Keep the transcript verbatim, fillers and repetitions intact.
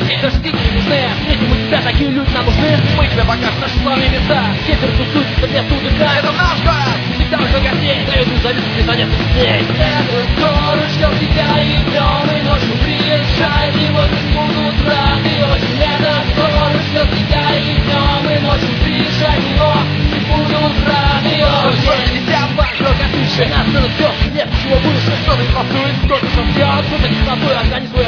Дожди не нужны, встретим у тебя, такие люди нам нужны. Мы тебе покажем наши славные места, где тусуют, где туда. Это наш город, всегда уже гостей дают независимость незаметных дней. Этот город ждет тебя и днем, и ночью приезжай, его здесь будут рады очень. Этот город ждет тебя и днем, и ночью приезжай, его здесь будут рады очень. Висят вокруг афиши, нас на все, нет ничего выше. Кто-то хвастует, кто-то сам делает, кто-то не хвастует, организует.